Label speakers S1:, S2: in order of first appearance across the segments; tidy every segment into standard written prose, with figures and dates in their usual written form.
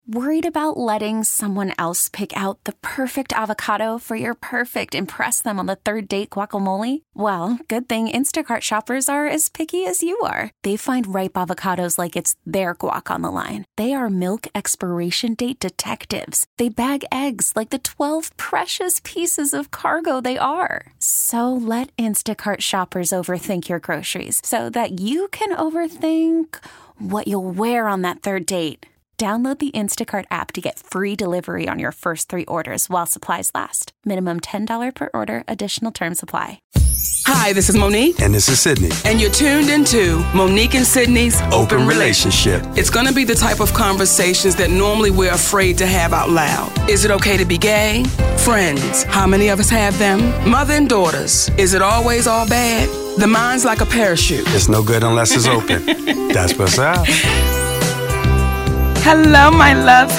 S1: Worried about letting someone else pick out the perfect avocado for your perfect impress them on the third date guacamole? Well, good thing Instacart shoppers are as picky as you are. They find ripe avocados like it's their guac on the line. They are milk expiration date detectives. They bag eggs like the 12 precious pieces of cargo they are. So let Instacart shoppers overthink your groceries so that you can overthink what you'll wear on that third date. Download the Instacart app to get free delivery on your first 3 orders while supplies last. Minimum $10 per order. Additional terms apply.
S2: Hi, this is Monique.
S3: And this is Sydney.
S2: And you're tuned into Monique and Sydney's
S3: Open Relationship.
S2: It's going to be the type of conversations that normally we're afraid to have out loud. Is it okay to be gay? Friends, how many of us have them? Mother and daughters, is it always all bad? The mind's like a parachute.
S3: It's no good unless it's open. That's what's up.
S2: Hello, my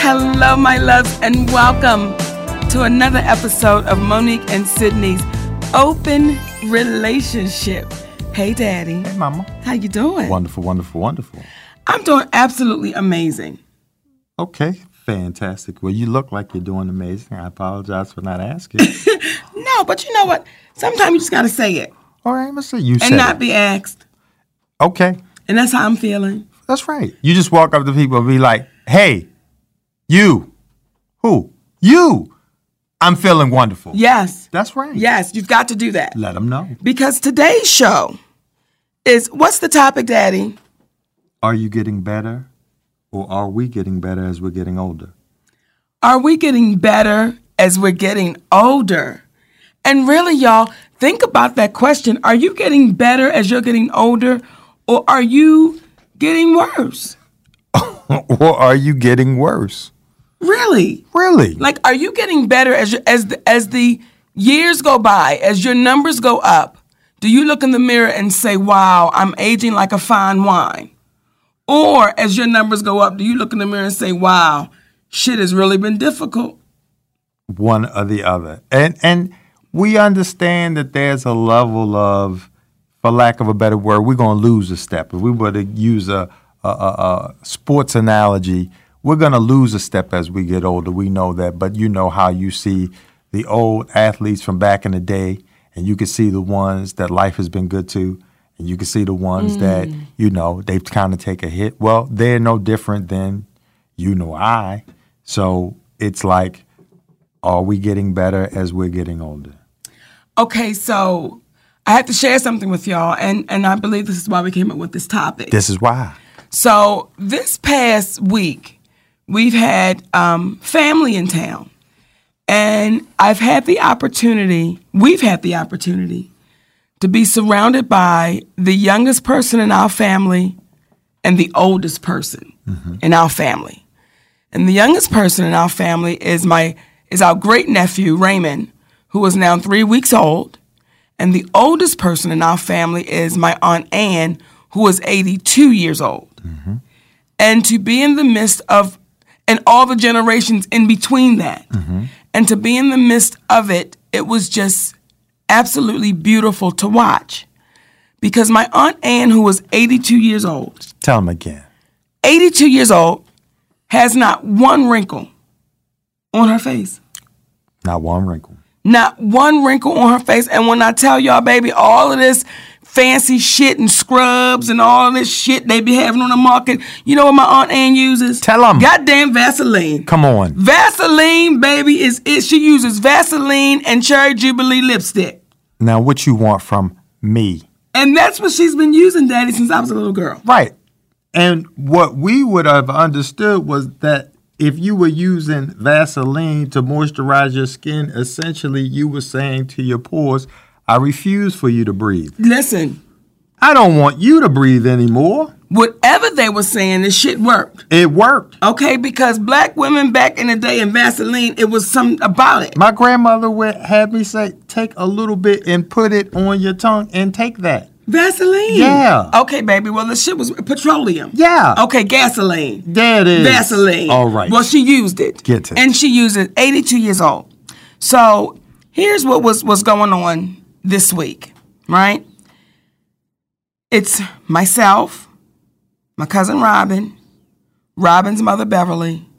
S2: loves, and welcome to another episode of Monique and Sydney's Open Relationship. Hey, Daddy.
S4: Hey, Mama.
S2: How you doing?
S4: Wonderful, wonderful, wonderful.
S2: I'm doing absolutely amazing.
S4: Okay, fantastic. Well, you look like you're doing amazing. I apologize for not asking.
S2: No, but you know what? Sometimes you just got to say it.
S4: All right, let's say you said
S2: and not
S4: it.
S2: be asked.
S4: Okay.
S2: And that's how I'm feeling.
S4: That's right. You just walk up to people and be like, hey, you. Who? You. I'm feeling wonderful.
S2: Yes.
S4: That's right.
S2: Yes, you've got to do that.
S4: Let them know.
S2: Because today's show is, what's the topic, Daddy?
S4: Are you getting better, or are we getting better as we're getting older?
S2: Are we getting better as we're getting older? And really, y'all, think about that question. Are you getting better as you're getting older, or are you getting worse?
S4: Or are you getting worse?
S2: Really?
S4: Really?
S2: Like, are you getting better as the years go by, as your numbers go up? Do you look in the mirror and say, wow, I'm aging like a fine wine? Or as your numbers go up, do you look in the mirror and say, wow, shit has really been difficult?
S4: One or the other. And we understand that there's a level of, for lack of a better word, we're going to lose a step. If we were to use a sports analogy, we're going to lose a step as we get older. We know that. But you know how you see the old athletes from back in the day, and you can see the ones that life has been good to, and you can see the ones that, you know, they've kind of take a hit. Well, they're no different than I. So it's like, are we getting better as we're getting older?
S2: Okay, so I have to share something with y'all, and I believe this is why we came up with this topic.
S4: This is why.
S2: So this past week, we've had family in town, and we've had the opportunity to be surrounded by the youngest person in our family and the oldest person in our family. And the youngest person in our family is our great nephew, Raymond, who is now 3 weeks old. And the oldest person in our family is my Aunt Ann, who is 82 years old. And to be in the midst of, and all the generations in between that, and to be in the midst of it, it was just absolutely beautiful to watch. Because my Aunt Ann, who was 82 years old.
S4: Tell them again.
S2: 82 years old, has not one wrinkle on her face.
S4: Not one wrinkle.
S2: Not one wrinkle on her face. And when I tell y'all, baby, all of this fancy shit and scrubs and all this shit they be having on the market, you know what my Aunt Ann uses?
S4: Tell them.
S2: Goddamn Vaseline.
S4: Come on.
S2: Vaseline, baby, is it. She uses Vaseline and Cherry Jubilee lipstick.
S4: Now, what you want from me?
S2: And that's what she's been using, Daddy, since I was a little girl.
S4: Right. And what we would have understood was that if you were using Vaseline to moisturize your skin, essentially you were saying to your pores, I refuse for you to breathe.
S2: Listen.
S4: I don't want you to breathe anymore.
S2: Whatever they were saying, this shit worked.
S4: It worked.
S2: Okay, because black women back in the day in Vaseline, it was something about it.
S4: My grandmother would have me say, take a little bit and put it on your tongue and take that.
S2: Vaseline?
S4: Yeah.
S2: Okay, baby. Well, the shit was petroleum.
S4: Yeah.
S2: Okay, gasoline.
S4: There it is.
S2: Vaseline.
S4: All right.
S2: Well, she used it.
S4: Get it.
S2: And she used it 82 years old. So here's what was going on this week, right? It's myself, my cousin Robin, Robin's mother Beverly,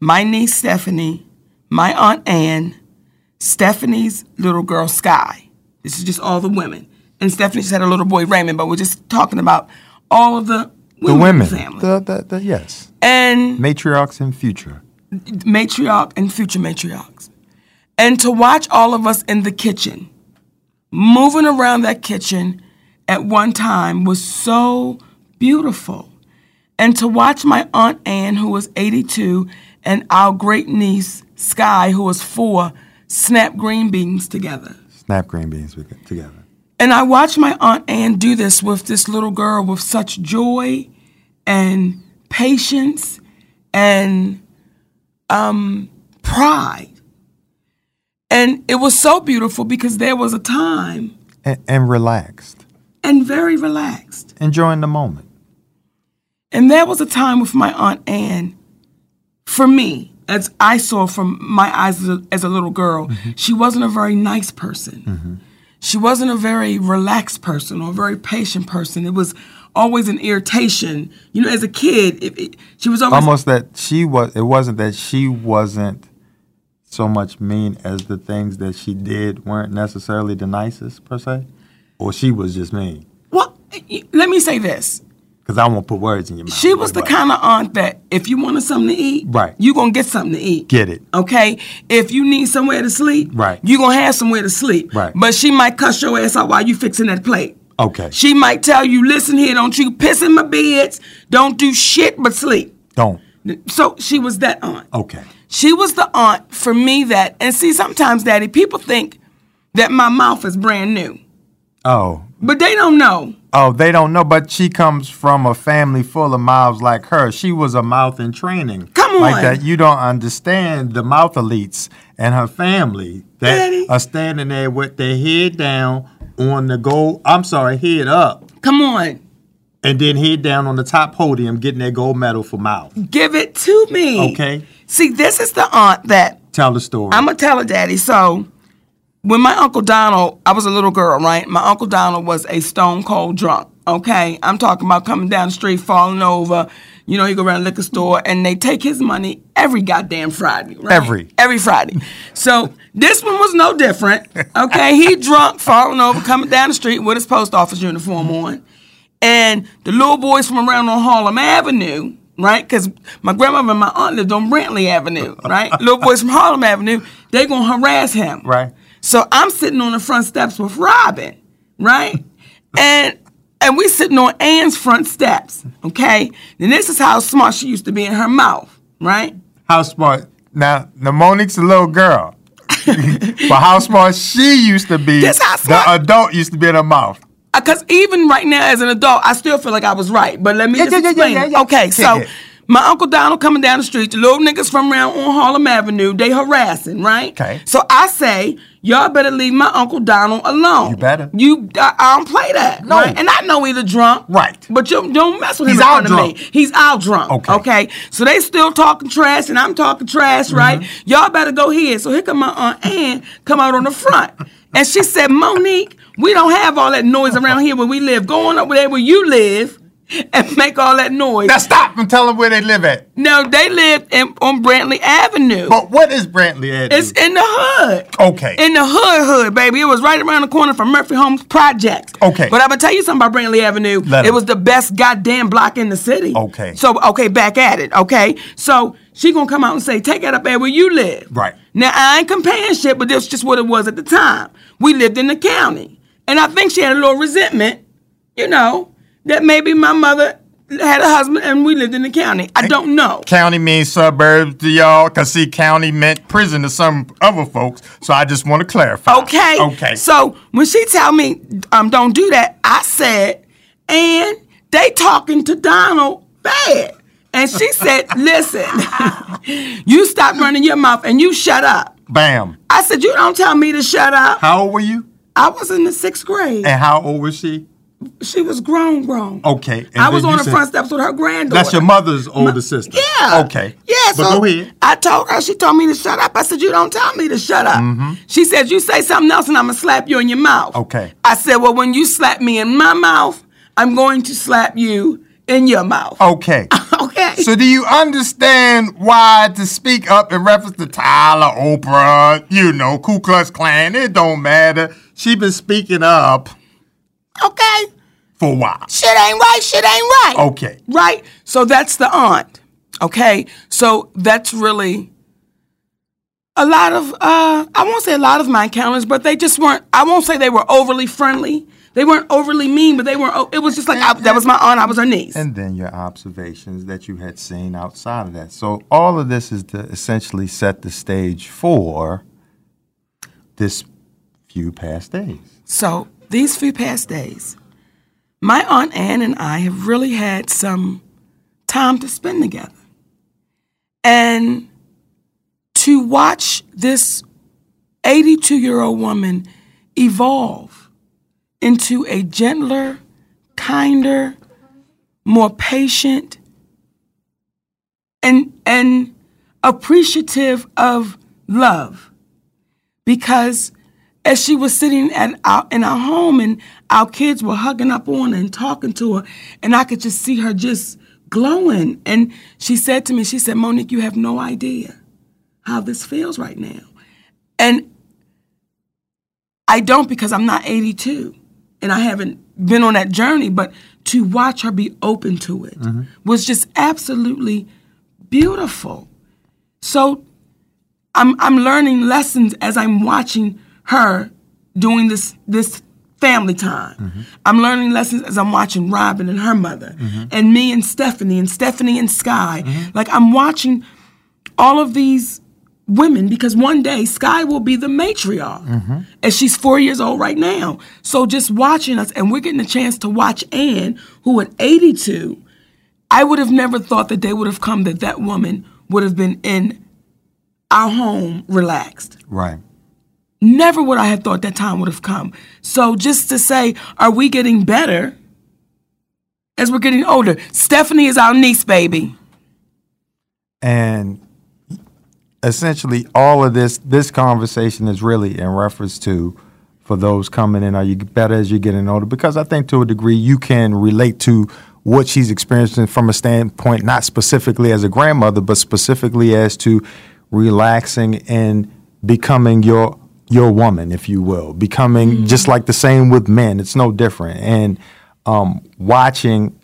S2: my niece Stephanie, my Aunt Ann, Stephanie's little girl Sky. This is just all the women. And Stephanie just had a little boy Raymond, but we're just talking about all of the women in the family.
S4: Yes.
S2: And
S4: matriarchs and future.
S2: Matriarch and future matriarchs. And to watch all of us in the kitchen, moving around that kitchen at one time was so beautiful. And to watch my Aunt Ann, who was 82, and our great niece, Sky, who was 4, snap green beans together.
S4: Snap green beans together.
S2: And I watched my Aunt Ann do this with this little girl with such joy and patience and pride. And it was so beautiful because there was a time.
S4: And relaxed.
S2: And very relaxed.
S4: Enjoying the moment.
S2: And there was a time with my Aunt Ann, for me, as I saw from my eyes as a little girl, she wasn't a very nice person. She wasn't a very relaxed person or a very patient person. It was always an irritation. You know, as a kid, she was almost
S4: that it wasn't that she wasn't so much mean as the things that she did weren't necessarily the nicest, per se? Or she was just mean?
S2: Well, let me say this.
S4: Because I won't put words in your mouth.
S2: She was the kind of aunt that if you wanted something to eat,
S4: right,
S2: you're going to get something to eat.
S4: Get it.
S2: Okay? If you need somewhere to sleep,
S4: right,
S2: you're going to have somewhere to sleep.
S4: Right.
S2: But she might cuss your ass out while you fixing that plate.
S4: Okay.
S2: She might tell you, listen here, don't you piss in my beds. Don't do shit but sleep.
S4: Don't.
S2: So she was that aunt.
S4: Okay.
S2: She was the aunt for me that, and see, sometimes, Daddy, people think that my mouth is brand new.
S4: Oh.
S2: But they don't know.
S4: Oh, they don't know, but she comes from a family full of mouths like her. She was a mouth in training.
S2: Come on.
S4: Like that. You don't understand the mouth elites and her family that
S2: Daddy.
S4: Are standing there with their head down on the head up.
S2: Come on.
S4: And then head down on the top podium getting their gold medal for mouth.
S2: Give it to me.
S4: Okay.
S2: See, this is the aunt that...
S4: Tell the story.
S2: I'm going to tell it, Daddy. So... when my Uncle Donald, I was a little girl, right? My Uncle Donald was a stone cold drunk, okay? I'm talking about coming down the street, falling over. You know, he go around the liquor store, and they take his money every goddamn Friday, right? Every Friday. So this one was no different, okay? He drunk, falling over, coming down the street with his post office uniform on. And the little boys from around on Harlem Avenue, right? Because my grandmother and my aunt lived on Brantley Avenue, right? Little boys from Harlem Avenue, they going to harass him.
S4: Right.
S2: So I'm sitting on the front steps with Robin, right? and we sitting on Ann's front steps, okay? And this is how smart she used to be in her mouth, right?
S4: How smart? Now Monique's a little girl. But how smart she used to be,
S2: This how smart.
S4: The adult used to be in her mouth.
S2: Because even right now as an adult, I still feel like I was right. But let me just explain.
S4: Yeah.
S2: Okay, so my Uncle Donald coming down the street, the little niggas from around on Harlem Avenue, they harassing, right?
S4: Okay.
S2: So I say, y'all better leave my Uncle Donald alone.
S4: You better.
S2: I don't play that.
S4: No.
S2: Right? And I know he's a drunk.
S4: Right.
S2: But you don't mess with him
S4: He's
S2: in
S4: out
S2: front of me. He's out drunk. Okay. So they still talking trash and I'm talking trash, right? Y'all better go here. So here come my Aunt Ann come out on the front. And she said, Monique, we don't have all that noise around here where we live. Go on up there where you live and make all that noise.
S4: Now stop and tell them where they live at.
S2: No, they live on Brantley Avenue.
S4: But what is Brantley Avenue?
S2: It's in the hood.
S4: Okay.
S2: In the hood, baby. It was right around the corner from Murphy Homes Projects.
S4: Okay.
S2: But I'm going to tell you something about Brantley Avenue. It was the best goddamn block in the city.
S4: Okay.
S2: So, back at it, okay? So, she going to come out and say, take that up there where you live.
S4: Right.
S2: Now, I ain't comparing shit, but that's just what it was at the time. We lived in the county. And I think she had a little resentment, you know, that maybe my mother had a husband and we lived in the county. I don't know.
S4: County means suburbs to y'all, because see, county meant prison to some other folks, so I just want to clarify.
S2: Okay. So when she tell me, don't do that, I said, and they talking to Donald bad. And she said, listen, you stop running your mouth and you shut up.
S4: Bam.
S2: I said, you don't tell me to shut up.
S4: How old were you?
S2: I was in the 6th grade.
S4: And how old was she?
S2: She was grown.
S4: Okay. And
S2: I was on the front steps with her granddaughter.
S4: That's your mother's older sister?
S2: Yeah.
S4: Okay.
S2: Yeah,
S4: but
S2: so
S4: go ahead.
S2: I told her, she told me to shut up. I said, you don't tell me to shut up. She said, you say something else and I'm going to slap you in your mouth.
S4: Okay.
S2: I said, well, when you slap me in my mouth, I'm going to slap you in your mouth.
S4: Okay.
S2: Okay.
S4: So do you understand why to speak up in reference to Tyler, Oprah, Ku Klux Klan? It don't matter. She been speaking up.
S2: Okay.
S4: For a while.
S2: Shit ain't right.
S4: Okay.
S2: Right? So that's the aunt. Okay? So that's really a lot of, I won't say a lot of my encounters, but they just weren't, I won't say they were overly friendly. They weren't overly mean, but they weren't, it was just like, that was my aunt, I was her niece.
S4: And then your observations that you had seen outside of that. So all of this is to essentially set the stage for this few past days.
S2: So these few past days, my Aunt Ann and I have really had some time to spend together. And to watch this 82-year-old woman evolve into a gentler, kinder, more patient, and appreciative of love. Because as she was sitting in our home and our kids were hugging up on her and talking to her, and I could just see her just glowing. And she said to me, she said, Monique, you have no idea how this feels right now. And I don't, because I'm not 82 and I haven't been on that journey, but to watch her be open to it was just absolutely beautiful. So I'm learning lessons as I'm watching her doing this family time. I'm learning lessons as I'm watching Robin and her mother, and me and Stephanie and Sky. Like, I'm watching all of these women, because one day Sky will be the matriarch, and she's 4 years old right now. So just watching us, and we're getting a chance to watch Ann, who at 82, I would have never thought the day would have come that woman would have been in our home relaxed.
S4: Right.
S2: Never would I have thought that time would have come. So just to say, are we getting better as we're getting older? Stephanie is our niece, baby.
S4: And essentially all of this conversation is really in reference to, for those coming in, are you better as you're getting older? Because I think to a degree you can relate to what she's experiencing from a standpoint, not specifically as a grandmother, but specifically as to relaxing and becoming your woman, if you will, becoming just like the same with men. It's no different. And watching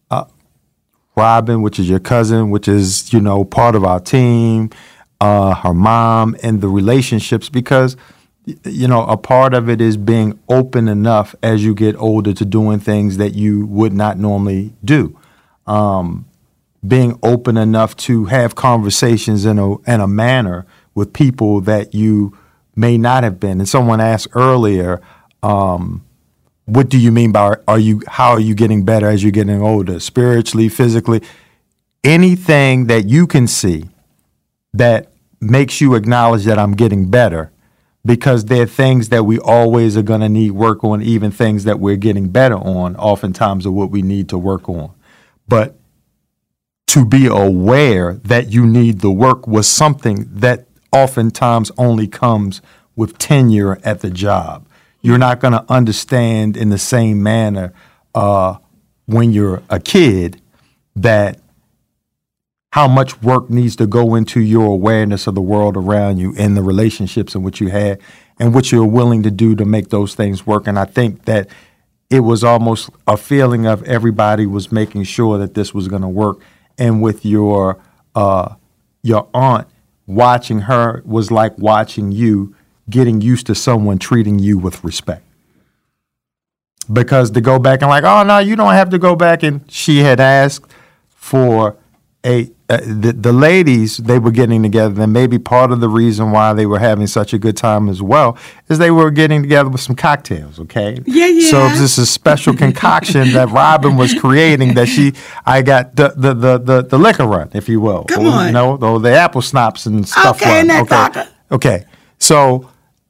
S4: Robin, which is your cousin, which is, part of our team, her mom, and the relationships, because, a part of it is being open enough as you get older to doing things that you would not normally do. Being open enough to have conversations in a manner with people that you may not have been. And someone asked earlier, what do you mean by how are you getting better as you're getting older, spiritually, physically? Anything that you can see that makes you acknowledge that I'm getting better, because there are things that we always are going to need work on, even things that we're getting better on, oftentimes are what we need to work on. But to be aware that you need the work was something that oftentimes only comes with tenure at the job. You're not going to understand in the same manner when you're a kid that how much work needs to go into your awareness of the world around you and the relationships in which you had and what you're willing to do to make those things work. And I think that it was almost a feeling of everybody was making sure that this was going to work. And with your aunt, watching her was like watching you getting used to someone treating you with respect. Because to go back and like, oh, no, you don't have to go back. And she had asked for the ladies, they were getting together, and maybe part of the reason why they were having such a good time as well is they were getting together with some cocktails, okay?
S2: Yeah.
S4: So this is a special concoction that Robin was creating that I got the liquor run, if you will.
S2: Come on.
S4: The apple schnapps and stuff Okay. So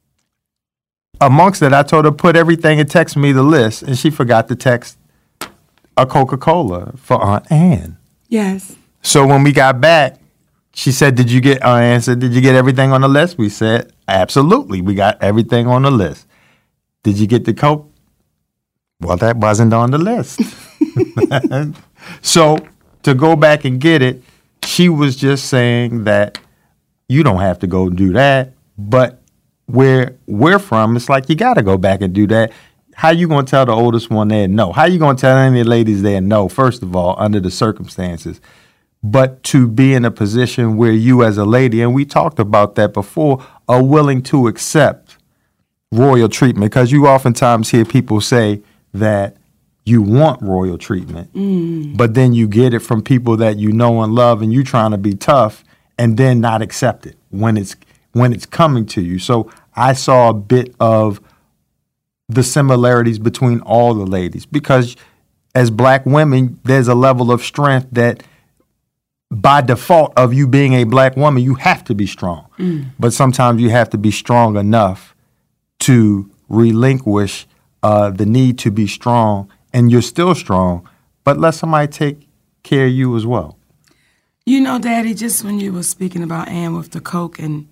S4: amongst it, I told her put everything and text me the list, and she forgot to text a Coca-Cola for Aunt Ann.
S2: Yes.
S4: So when we got back, she said, did you get everything on the list? We said, absolutely. We got everything on the list. Did you get the Coke? Well, that wasn't on the list. So to go back and get it, she was just saying that you don't have to go do that. But where we're from, it's like you got to go back and do that. How you going to tell the oldest one there no? How you going to tell any ladies there no, first of all, under the circumstances? But to be in a position where you as a lady, and we talked about that before, are willing to accept royal treatment. Because you oftentimes hear people say that you want royal treatment, but then you get it from people that you know and love, and you trying to be tough and then not accept it when it's coming to you. So I saw a bit of the similarities between all the ladies, because as black women, there's a level of strength that by default of you being a black woman, you have to be strong. But sometimes you have to be strong enough to relinquish the need to be strong, and you're still strong, but let somebody take care of you as well.
S2: You know, Daddy, just when you were speaking about Ann with the Coke and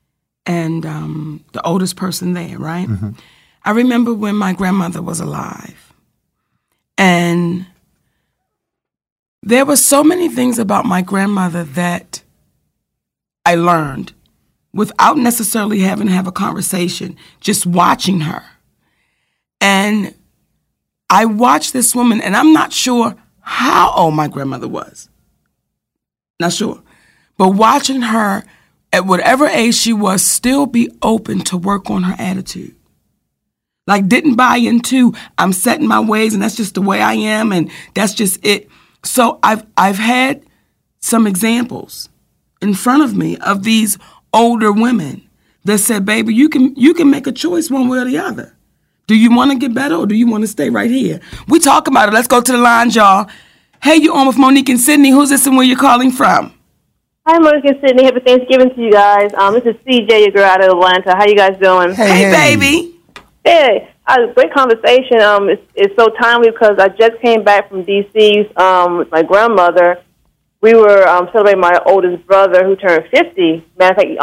S2: the oldest person there, right? Mm-hmm. I remember when my grandmother was alive, and there were so many things about my grandmother that I learned without necessarily having to have a conversation, just watching her. And I watched this woman, and I'm not sure how old my grandmother was. Not sure. But watching her at whatever age she was still be open to work on her attitude. Like, didn't buy into, I'm set in my ways and that's just the way I am and that's just it. So I've had some examples in front of me of these older women that said, baby, you can make a choice one way or the other. Do you want to get better or do you want to stay right here? We talk about it. Let's go to the line, y'all. Hey, you on with Monique and Sydney. Who's this and where you're calling from?
S5: Hi, Monique and Sydney. Happy Thanksgiving to you guys. This is CJ, your girl out of Atlanta. How you guys doing?
S2: Hey, baby.
S5: Hey, great conversation. It's so timely because I just came back from D.C. With my grandmother. We were celebrating my oldest brother who turned 50, matter of fact,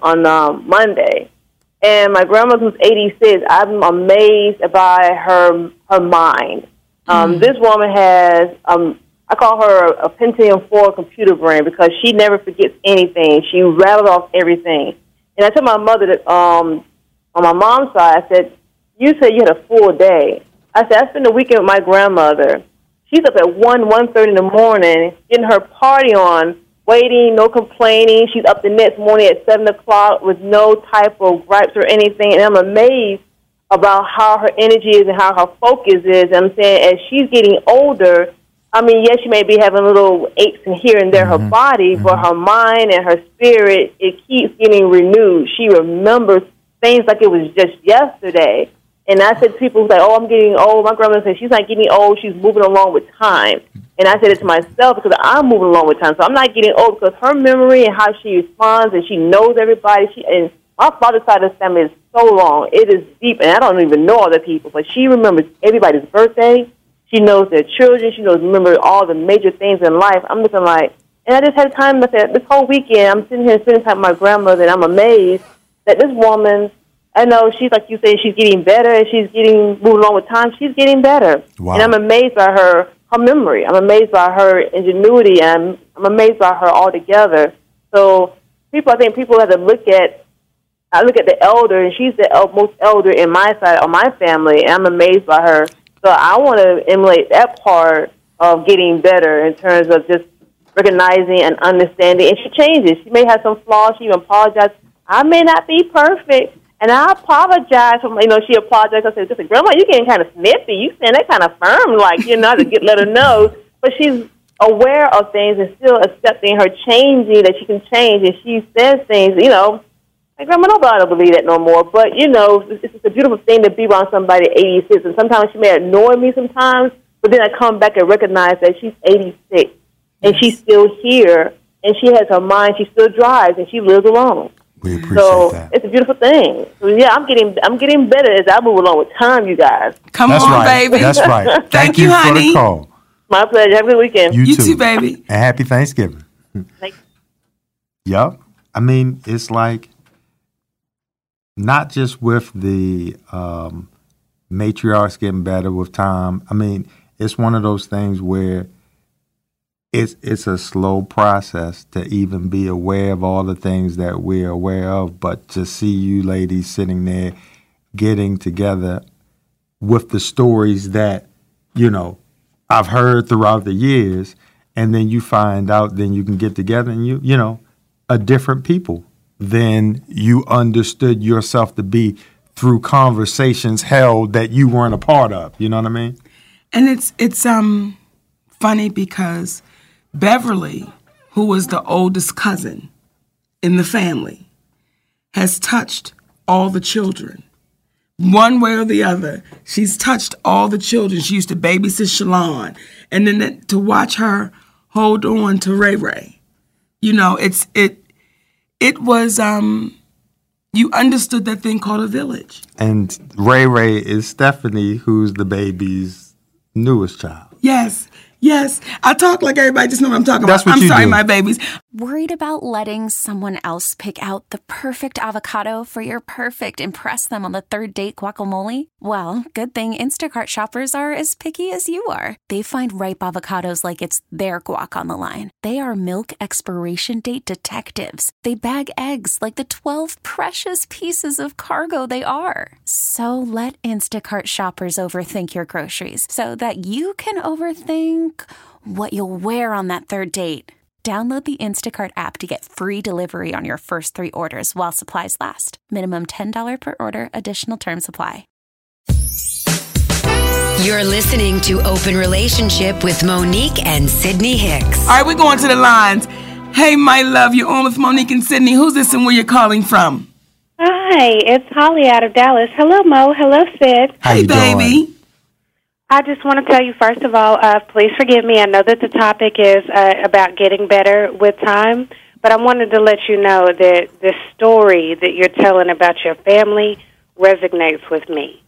S5: on Monday. And my grandmother, who's 86, I'm amazed by her mind. This woman has, I call her a Pentium 4 computer brain because she never forgets anything. She rattled off everything. And I told my mother that on my mom's side, I said, you said you had a full day. I said, I spent the weekend with my grandmother. She's up at 1:30 in the morning, getting her party on, waiting, no complaining. She's up the next morning at 7 o'clock with no type of gripes or anything. And I'm amazed about how her energy is and how her focus is. And I'm saying as she's getting older, I mean, yes, she may be having little aches in here and there, her body, but her mind and her spirit, it keeps getting renewed. She remembers things like it was just yesterday. And I said to people who say, oh, I'm getting old. My grandmother said, she's not getting old. She's moving along with time. And I said it to myself because I'm moving along with time. So I'm not getting old because her memory and how she responds and she knows everybody. And my father's side of the family is so long. It is deep, and I don't even know other people. But she remembers everybody's birthday. She knows their children. She remembers all the major things in life. I'm looking like, and I just had time. I said, this whole weekend, I'm sitting here spending time with my grandmother, and I'm amazed that this woman, I know she's, like you say, she's getting better, and she's moving along with time. She's getting better. Wow. And I'm amazed by her memory. I'm amazed by her ingenuity, and I'm amazed by her altogether. So I think people have to look at, I look at the elder, and she's the most elder in my side, of my family, and I'm amazed by her. So I want to emulate that part of getting better in terms of just recognizing and understanding. And she changes. She may have some flaws. She even apologizes. I may not be perfect, and I apologize. She apologized. I said, Grandma, you're getting kind of snippy. You saying that kind of firm, like, to let her know. But she's aware of things and still accepting her changing, that she can change. And she says things, like, Grandma, nobody don't believe that no more. But, it's a beautiful thing to be around somebody at 86. And sometimes she may annoy me sometimes, but then I come back and recognize that she's 86. And she's still here. And she has her mind. She still drives. And she lives alone.
S4: We appreciate that.
S5: It's a beautiful thing. So, yeah, I'm getting better as I move along with time, you guys.
S2: Come on, baby.
S4: That's right.
S2: Thank you, honey.
S4: For the call.
S5: My pleasure. Have a good weekend.
S2: You too, baby.
S4: And happy Thanksgiving.
S5: Thanks.
S4: Yep. I mean, it's like, not just with the matriarchs getting better with time. I mean, it's one of those things where it's a slow process to even be aware of all the things that we're aware of, but to see you ladies sitting there getting together with the stories that, I've heard throughout the years, and then you find out, then you can get together and you a different people than you understood yourself to be through conversations held that you weren't a part of. You know what I mean?
S2: And it's funny because Beverly, who was the oldest cousin in the family, has touched all the children. One way or the other, she's touched all the children. She used to babysit Shalon. And then to watch her hold on to Ray Ray, it was, you understood that thing called a village.
S4: And Ray Ray is Stephanie, who's the baby's newest child.
S2: Yes. I talk like everybody just know what I'm talking
S4: That's
S2: about.
S4: What
S2: I'm
S4: you
S2: sorry,
S4: do.
S2: my babies.
S1: Worried about letting someone else pick out the perfect avocado for your perfect impress them on the third date guacamole? Well, good thing Instacart shoppers are as picky as you are. They find ripe avocados like it's their guac on the line. They are milk expiration date detectives. They bag eggs like the 12 precious pieces of cargo they are. So let Instacart shoppers overthink your groceries so that you can overthink what you'll wear on that third date. Download the Instacart app to get free delivery on your first 3 orders while supplies last. Minimum $10 per order. Additional terms apply.
S6: You're listening to Open Relationship with Monique and Sydney Hicks.
S2: All right, we're going to the lines. Hey, my love, you're on with Monique and Sydney. Who's this and where you're calling from?
S7: Hi, it's Holly out of Dallas. Hello, Mo. Hello, Sid.
S4: How
S2: Hey,
S4: you
S2: baby.
S4: doing?
S7: I just want to tell you, first of all, please forgive me. I know that the topic is about getting better with time, but I wanted to let you know that the story that you're telling about your family resonates with me.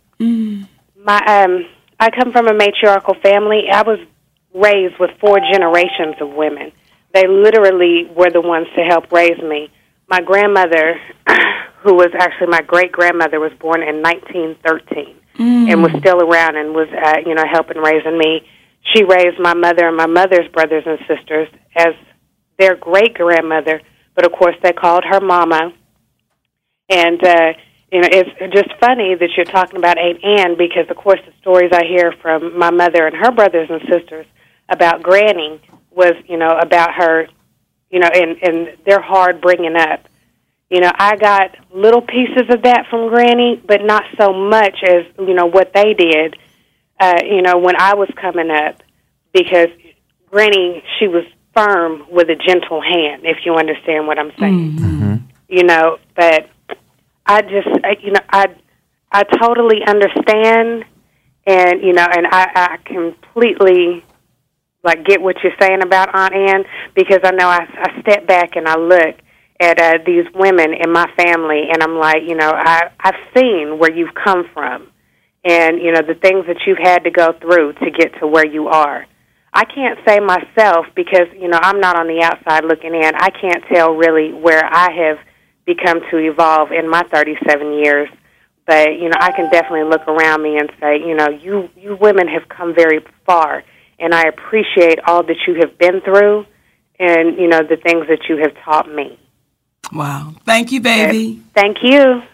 S7: I come from a matriarchal family. I was raised with 4 generations of women. They literally were the ones to help raise me. My grandmother, who was actually my great-grandmother, was born in 1913. And was still around and was, helping raising me. She raised my mother and my mother's brothers and sisters as their great-grandmother, but, of course, they called her Mama. And, it's just funny that you're talking about Aunt Ann because, of course, the stories I hear from my mother and her brothers and sisters about Granny was, about her, and their hard bringing up. I got little pieces of that from Granny, but not so much as, what they did, when I was coming up. Because Granny, she was firm with a gentle hand, if you understand what I'm saying. Mm-hmm. But I just, I totally understand, and, and I completely, get what you're saying about Aunt Ann, because I know I step back and I look at these women in my family, and I'm like, I've seen where you've come from and, the things that you've had to go through to get to where you are. I can't say myself because, I'm not on the outside looking in. I can't tell really where I have become to evolve in my 37 years. But, I can definitely look around me and say, you women have come very far, and I appreciate all that you have been through and, the things that you have taught me.
S2: Wow. Thank you, baby.
S7: Thank you.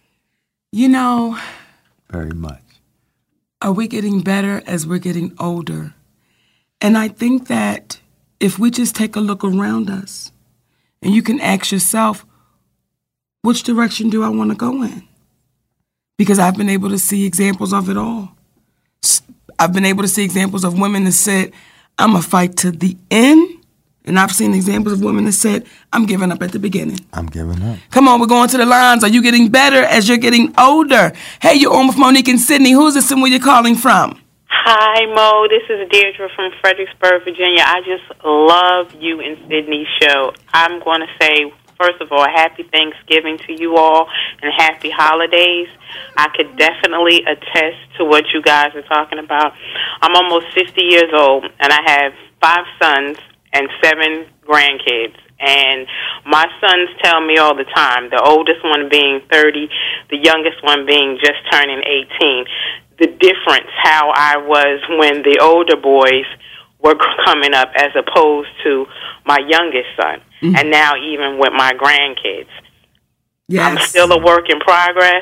S4: Very much.
S2: Are we getting better as we're getting older? And I think that if we just take a look around us and you can ask yourself, which direction do I want to go in? Because I've been able to see examples of it all. I've been able to see examples of women that said, I'm going to fight to the end. And I've seen examples of women that said, I'm giving up at the beginning.
S4: I'm giving up.
S2: Come on, we're going to the lines. Are you getting better as you're getting older? Hey, you're on with Monique and Sydney. Who's this and where you're calling from?
S8: Hi, Mo. This is Deirdre from Fredericksburg, Virginia. I just love you and Sydney's show. I'm going to say, first of all, happy Thanksgiving to you all and happy holidays. I could definitely attest to what you guys are talking about. I'm almost 50 years old, and I have 5 sons and 7 grandkids. And my sons tell me all the time, the oldest one being 30, the youngest one being just turning 18, the difference how I was when the older boys were coming up as opposed to my youngest son. And now even with my grandkids.
S2: Yes.
S8: I'm still a work in progress.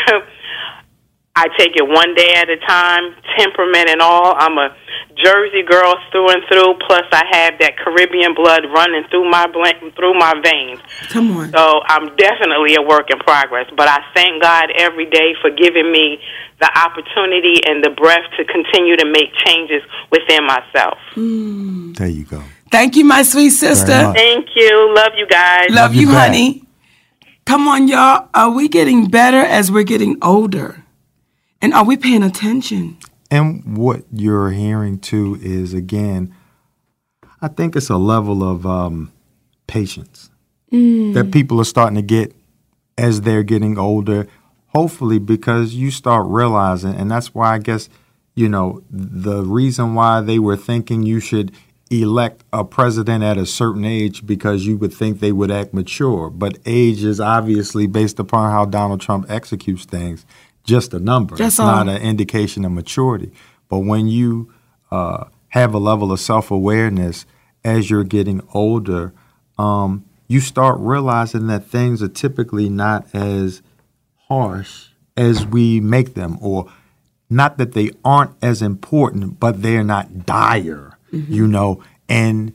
S8: I take it one day at a time, temperament and all. I'm a Jersey girl through and through, plus I have that Caribbean blood running through my veins.
S2: Come on.
S8: So I'm definitely a work in progress, but I thank God every day for giving me the opportunity and the breath to continue to make changes within myself.
S4: There you go.
S2: Thank you, my sweet sister.
S8: Thank you. Love you guys.
S2: Love you,
S4: back.
S2: honey. Come on, y'all. Are we getting better as we're getting older? And are we paying attention?
S4: And what you're hearing too is, again, I think it's a level of patience that people are starting to get as they're getting older, hopefully because you start realizing, and that's why I guess, the reason why they were thinking you should elect a president at a certain age because you would think they would act mature. But age is obviously, based upon how Donald Trump executes things, just a number.
S2: That's
S4: it's
S2: all.
S4: not an indication of maturity. But when you have a level of self-awareness as you're getting older, you start realizing that things are typically not as harsh as we make them, or not that they aren't as important, but they're not dire, and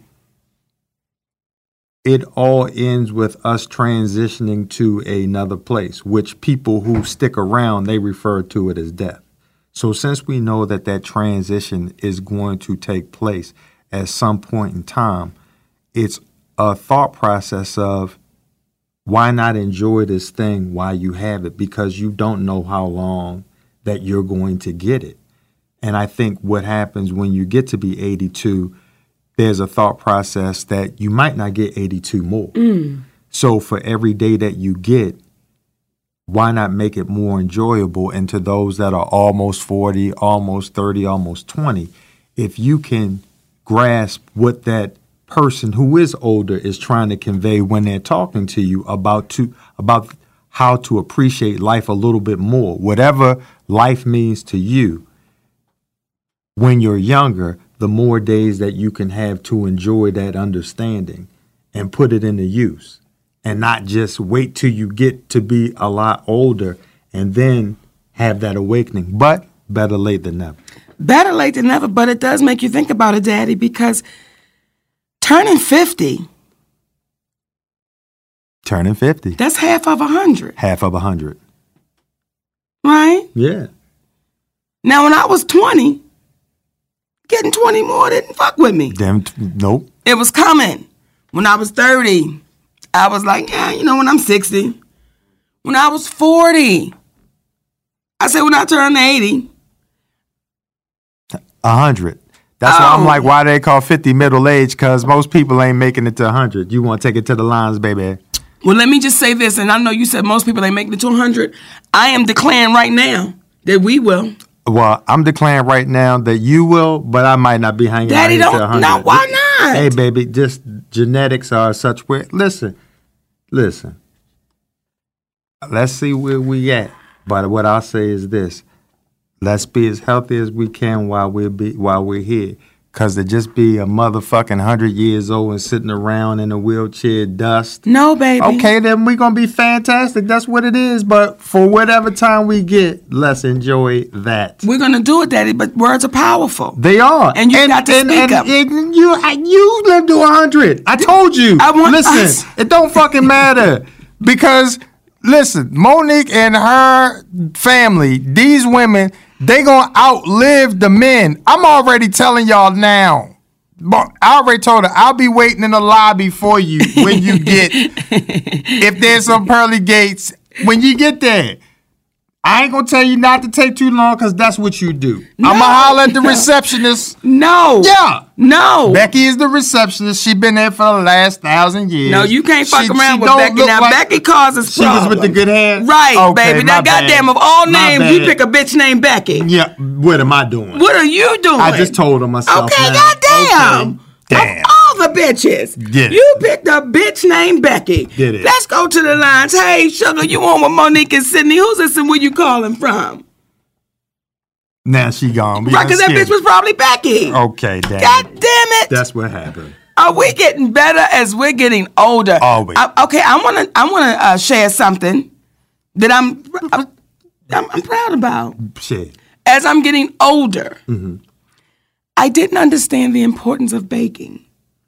S4: it all ends with us transitioning to another place, which people who stick around, they refer to it as death. So since we know that that transition is going to take place at some point in time, it's a thought process of why not enjoy this thing while you have it, because you don't know how long that you're going to get it. And I think what happens when you get to be 82, there's a thought process that you might not get 82 more. So for every day that you get, why not make it more enjoyable? And to those that are almost 40, almost 30, almost 20, if you can grasp what that person who is older is trying to convey when they're talking to you about how to appreciate life a little bit more, whatever life means to you, when you're younger, the more days that you can have to enjoy that understanding and put it into use, and not just wait till you get to be a lot older and then have that awakening. But better late than never.
S2: Better late than never, but it does make you think about it, Daddy, because turning 50, that's half of 100.
S4: Half of 100.
S2: Right?
S4: Yeah.
S2: Now, when I was 20, getting 20 more didn't fuck with me.
S4: Nope.
S2: It was coming. When I was 30, I was like, when I'm 60. When I was 40, I said when I turn 80.
S4: 100. That's why I'm like, why they call 50 middle age? Because most people ain't making it to 100. You want to take it to the lines, baby.
S2: Well, let me just say this, and I know you said most people ain't making it to 100. I am declaring right now that we will.
S4: Well, I'm declaring right now that you will, but I might not be hanging
S2: Daddy,
S4: out here to 100.
S2: No, why not?
S4: Hey, baby, just genetics are such weird. Listen. Let's see where we at. But what I'll say is this: let's be as healthy as we can while we're here. Cause to just be a motherfucking 100 years old and sitting around in a wheelchair, dust.
S2: No, baby.
S4: Okay, then we're gonna be fantastic. That's what it is. But for whatever time we get, let's enjoy that.
S2: We're gonna do it, Daddy. But words are powerful.
S4: They are,
S2: and you got to speak up.
S4: You live to 100. I told you. Listen, it don't fucking matter because listen, Monique and her family, these women, they gonna outlive the men. I'm already telling y'all now. But I already told her I'll be waiting in the lobby for you when you get. If there's some pearly gates, when you get there. I ain't gonna tell you not to take too long because that's what you do. No, I'm gonna holler at the receptionist.
S2: No.
S4: Yeah.
S2: No.
S4: Becky is the receptionist. She been there for the last 1,000 years.
S2: No, you can't fuck around with Becky. Now, Becky causes problems.
S4: She was with the good hands?
S2: Right,
S4: okay,
S2: baby. Now, goddamn, of all names, you pick a bitch named Becky.
S4: Yeah, what am I doing?
S2: What are you doing?
S4: I just told her myself.
S2: Okay,
S4: now.
S2: goddamn.
S4: Okay. Damn.
S2: Of all the bitches, you picked a bitch named Becky.
S4: Did it.
S2: Let's go to the lines. Hey, sugar, you on with Monique and Sydney? Who's this and where you calling from?
S4: Now she gone.
S2: Right, because that bitch was probably Becky.
S4: Okay, damn.
S2: God damn it.
S4: That's what happened.
S2: Are we getting better as we're getting older?
S4: Always.
S2: I wanna share something that I'm proud about.
S4: Shit.
S2: As I'm getting older, I didn't understand the importance of baking.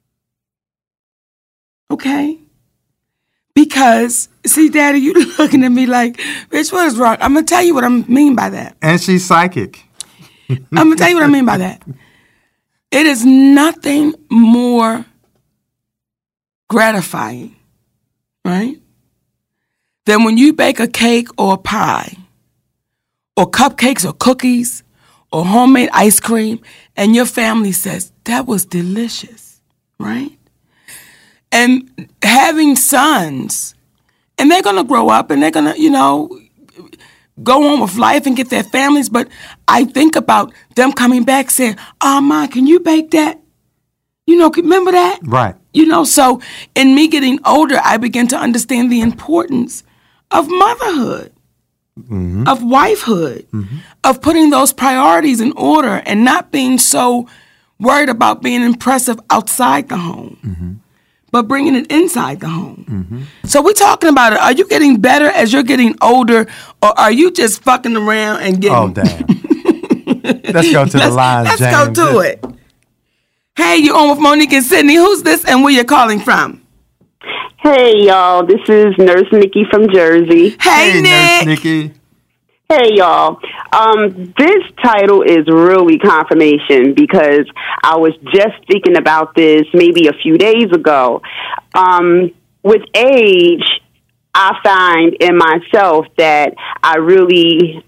S2: Okay? Because, see, Daddy, you looking at me like, bitch, what is wrong? I'm going to tell you what I mean by that.
S4: And she's psychic.
S2: I'm going to tell you what I mean by that. It is nothing more gratifying, right, than when you bake a cake or a pie or cupcakes or cookies or homemade ice cream and your family says, that was delicious, right? And having sons, and they're going to grow up and they're going to, go on with life and get their families. But I think about them coming back saying, oh, Ma, can you bake that? Remember that?
S4: Right.
S2: So in me getting older, I began to understand the importance of motherhood, of wifehood, of putting those priorities in order and not being so worried about being impressive outside the home. But bringing it inside the home. So we're talking about it. Are you getting better as you're getting older, or are you just fucking around and getting...
S4: Oh, damn. Let's go to the lines,
S2: Let's
S4: James.
S2: go to it. Hey, you on with Monique and Sydney. Who's this and where you calling from?
S9: Hey, y'all. This is Nurse Nikki from Jersey.
S2: Hey, Nick.
S4: Nurse Nikki.
S9: Hey, y'all. This title is really confirmation because I was just thinking about this maybe a few days ago. With age, I find in myself that I really,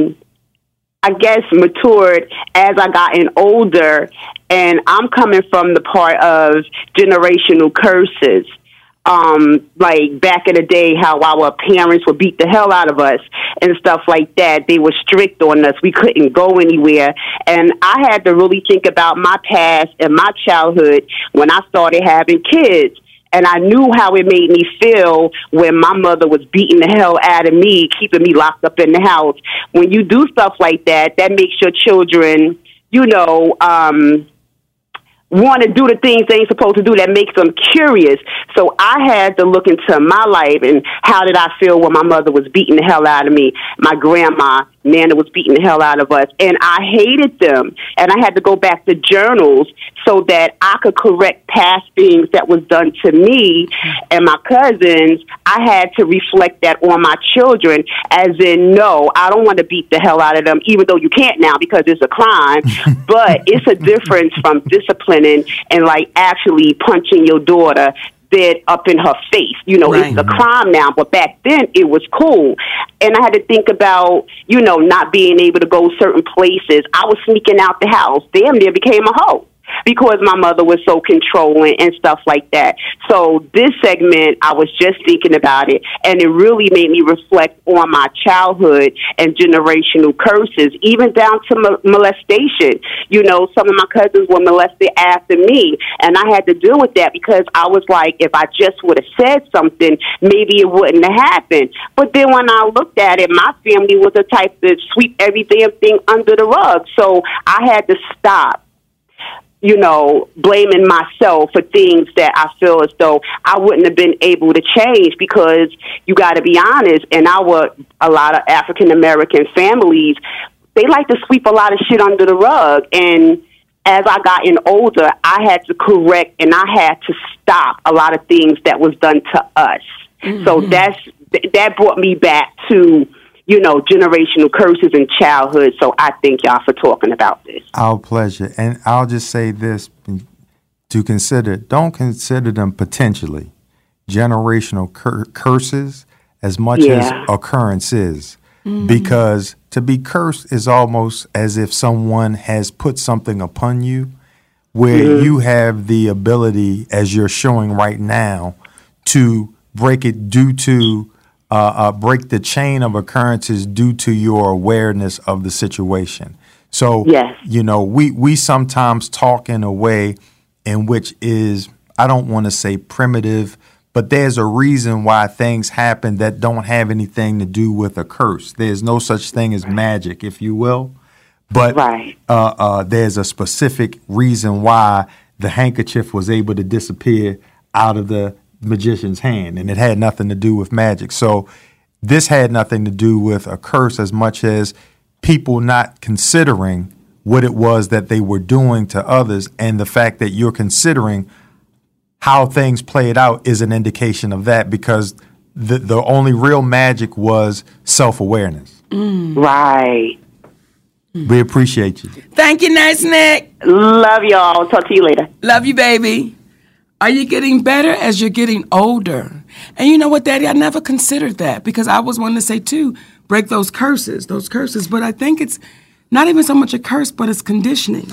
S9: matured as I gotten older, and I'm coming from the part of generational curses. Like back in the day, how our parents would beat the hell out of us and stuff like that. They were strict on us. We couldn't go anywhere. And I had to really think about my past and my childhood when I started having kids. And I knew how it made me feel when my mother was beating the hell out of me, keeping me locked up in the house. When you do stuff like that, that makes your children, want to do the things they ain't supposed to do. That makes them curious. So I had to look into my life and how did I feel when my mother was beating the hell out of me. My grandma, Nana, was beating the hell out of us. And I hated them. And I had to go back to journals so that I could correct past things that was done to me and my cousins. I had to reflect that on my children, as in, no, I don't want to beat the hell out of them, even though you can't now because it's a crime. But it's a difference from disciplining and like actually punching your daughter dead up in her face. Right. It's a crime now, but back then it was cool. And I had to think about, not being able to go certain places. I was sneaking out the house. Damn near became a hoe because my mother was so controlling and stuff like that. So this segment, I was just thinking about it, and it really made me reflect on my childhood and generational curses, even down to molestation. Some of my cousins were molested after me, and I had to deal with that because I was like, if I just would have said something, maybe it wouldn't have happened. But then when I looked at it, my family was the type to sweep every damn thing under the rug. So I had to stop blaming myself for things that I feel as though I wouldn't have been able to change, because you got to be honest, in a lot of African-American families, they like to sweep a lot of shit under the rug. And as I gotten older, I had to correct and I had to stop a lot of things that was done to us. So that brought me back to generational curses in childhood. So I thank y'all for talking about this.
S4: Our pleasure. And I'll just say this to consider. Don't consider them potentially generational curses as much as occurrences. Because to be cursed is almost as if someone has put something upon you where you have the ability, as you're showing right now, to break it due to break the chain of occurrences due to your awareness of the situation. So, we sometimes talk in a way in which is, I don't want to say primitive, but there's a reason why things happen that don't have anything to do with a curse. There's no such thing as magic, if you will. But
S9: Right.
S4: There's a specific reason why the handkerchief was able to disappear out of the magician's hand, and it had nothing to do with magic. So this had nothing to do with a curse as much as people not considering what it was that they were doing to others, and the fact that you're considering how things played out is an indication of that, because the only real magic was self-awareness.
S9: Right.
S4: We appreciate you.
S2: Thank you, Nice Nick.
S9: Love y'all. Talk to you later.
S2: Love you, baby. Are you getting better as you're getting older? And you know what, Daddy? I never considered that, because I was one to say, too, break those curses. But I think it's not even so much a curse, but it's conditioning.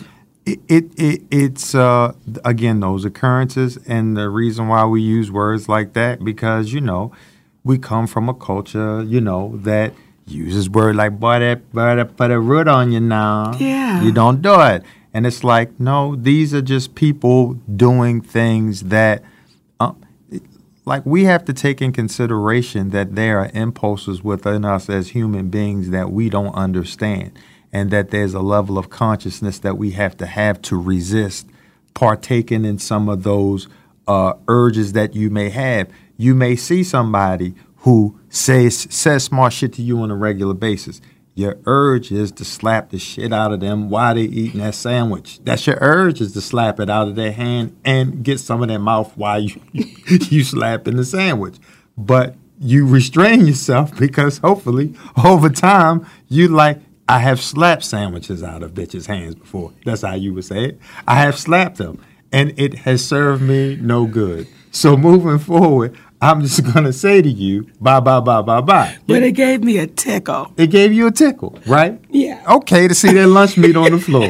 S4: It's again, those occurrences, and the reason why we use words like that, because, we come from a culture, that uses words like, boy, that put a root on you now.
S2: Yeah.
S4: You don't do it. And it's like, no, these are just people doing things that, like, we have to take in consideration that there are impulses within us as human beings that we don't understand, and that there's a level of consciousness that we have to resist partaking in some of those urges that you may have. You may see somebody who says smart shit to you on a regular basis. Your urge is to slap the shit out of them while they eating that sandwich. That's your urge, is to slap it out of their hand and get some of their mouth while you slapping the sandwich. But you restrain yourself, because hopefully over time you like, I have slapped sandwiches out of bitches' hands before. That's how you would say it. I have slapped them, and it has served me no good. So moving forward, I'm just going to say to you, bye, bye, bye, bye, bye.
S2: But it gave me a tickle.
S4: It gave you a tickle, right?
S2: Yeah.
S4: Okay, to see that lunch meat on the floor.